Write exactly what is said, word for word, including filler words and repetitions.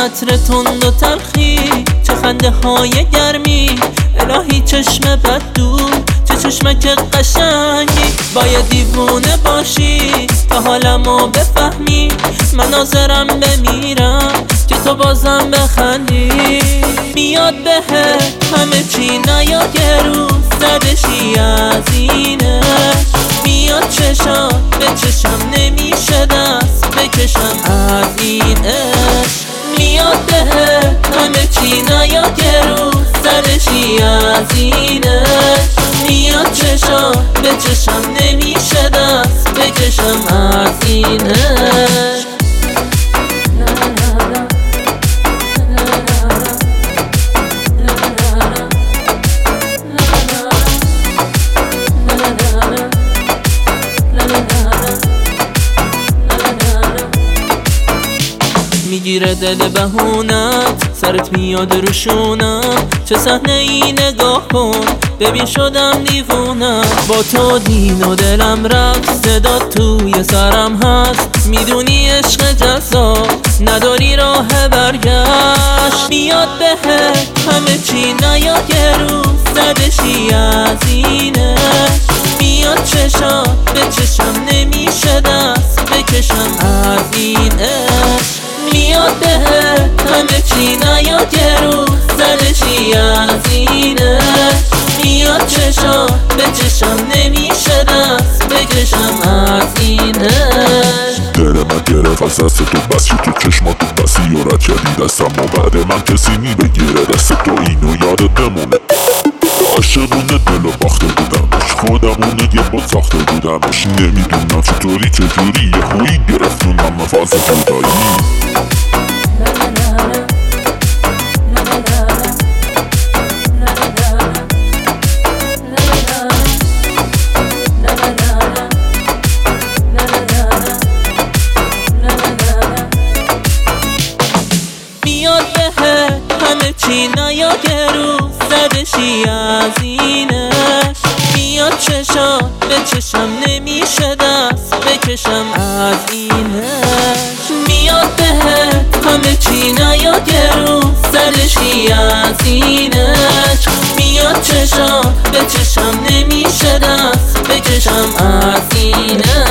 عطر تند و تلخی، چه خنده های گرمی، الهی چشم بد دور، چه چشمک قشنگی. باید دیوونه باشی تا حالمو بفهمی، من ناظرم بمیرم که تو بازم بخندی. میاد بهت همه چی نیاد یه روز زدشی از اینش، میاد چشم به چشم نمیشه دست بکشم از این عشق. میاد بهت همه چی نیاد یه روز زدشی از اینش، میاد چشم به چشم نمیشه دست بکشم از این عشق. میگیره دل بهونت، سرت میاد روشونم، چه صحنه ای نگاه کن ببین شدم دیوونم. با تو دین و دلم رفت، صدا توی سرم هست، میدونی عشق جذاب نداری راه برگشت. میاد بهت همه چی نیاد یه روز زدشی از اینش، میاد چشم به چشم نمیشه دست بکشم از این عشق. میاد بهت همه چی نیاد یه روز زدشی از اینش، میاد چشم به چشم نمیشه دست بکشم از این عشق. دل من گرفت از دست تو، بس شد تو چشماتو بسی و رد کردی دستم و بعد من کسی میبگیره دست تو، اینو یادت بمونه. عاشقونه دلو باخته بودمش، خودمونه یه بود ساخته بودمش، نمیدونم چطوری چجوری یه خویی گرفتونم فاز جدایی. میاد بهت همه چی نیاد یه روز زدشی از اینش، میاد چشم به چشم نمیشه دست بکشم از اینش. میاد بهت همه چی نیاد یه روز زدشی از اینش، میاد چشم به چشم نمیشه دست بکشم از اینش.